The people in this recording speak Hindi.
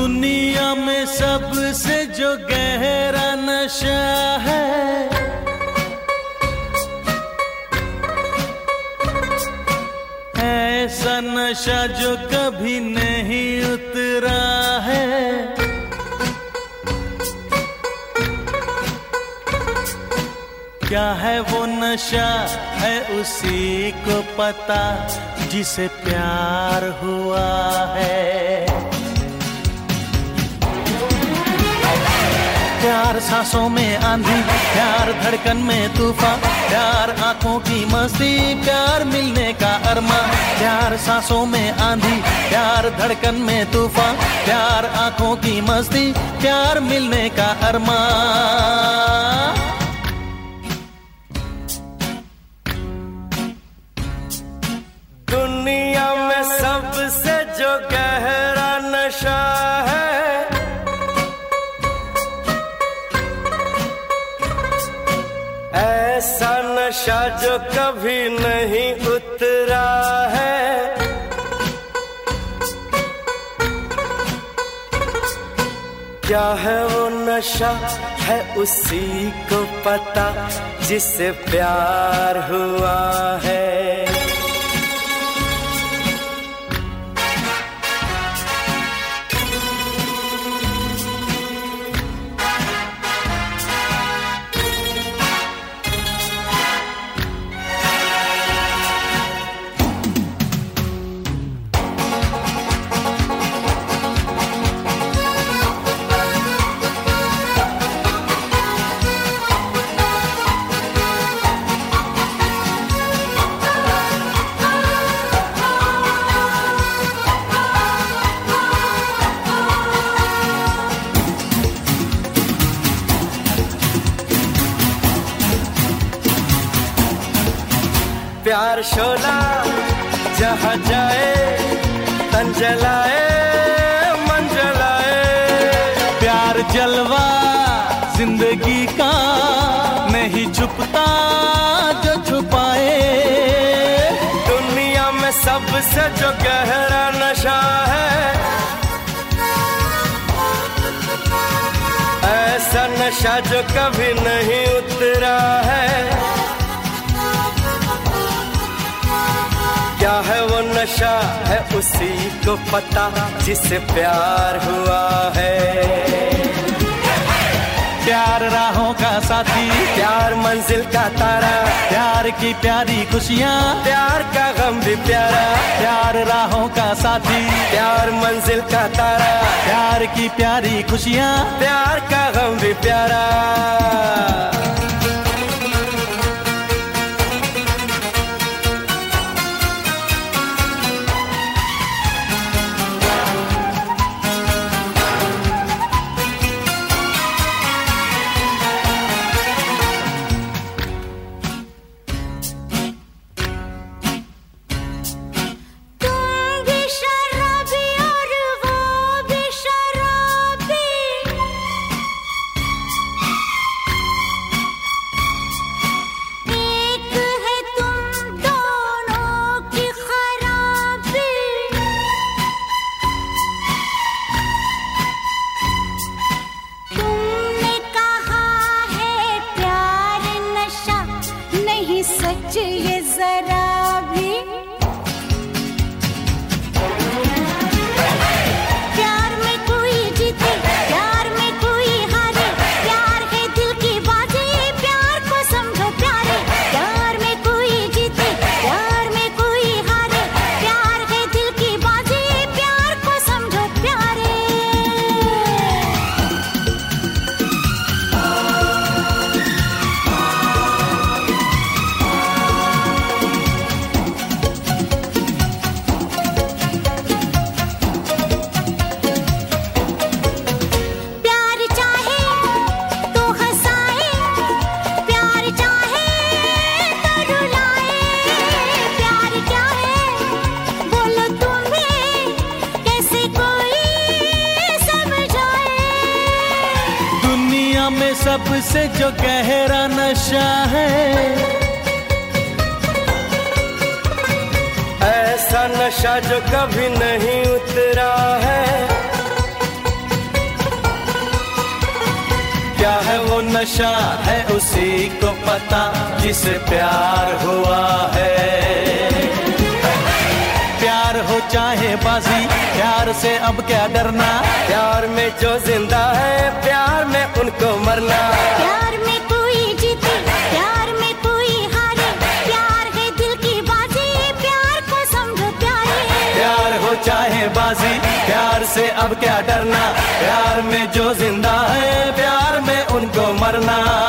दुनिया में सबसे जो गहरा नशा है, ऐसा नशा जो कभी नहीं उतरा है। क्या है वो नशा है उसी को पता जिसे प्यार हुआ है। प्यार सांसों में आंधी, प्यार धड़कन में तूफान, प्यार आंखों की मस्ती, प्यार मिलने का अरमा। प्यार सांसों में आंधी, प्यार धड़कन में तूफान, प्यार आंखों की मस्ती, प्यार मिलने का अरमा। दुनिया में सबसे जो गहरा नशा है, ऐसा नशा जो कभी नहीं उतरा है। क्या है वो नशा है उसी को पता जिससे प्यार हुआ है। प्यार शोला जहाँ जाए तन जलाए मन जलाए। प्यार जलवा जिंदगी का नहीं छुपता जो छुपाए। दुनिया में सबसे जो गहरा नशा है, ऐसा नशा जो कभी नहीं उतरा है। क्या है वो नशा है उसी को पता जिससे प्यार हुआ है। प्यार राहों का साथी, प्यार मंजिल का तारा, प्यार की प्यारी खुशियाँ, प्यार का गम भी प्यारा। प्यार राहों का साथी, प्यार मंजिल का तारा, प्यार की प्यारी खुशियाँ, प्यार का गम भी प्यारा। में सबसे जो गहरा नशा है, ऐसा नशा जो कभी नहीं उतरा है। नशा है उसी को पता जिसे प्यार हुआ है। प्यार हो चाहे बाजी, प्यार से अब क्या डरना। प्यार में जो जिंदा है, प्यार में उनको मरना। प्यार में कोई जीते, प्यार में कोई हारे, प्यार है दिल की बाजी, प्यार को समझो प्यारे। प्यार हो चाहे बाजी, प्यार से अब क्या डरना। प्यार में जो जिंदा है, प्यार में उनको मरना।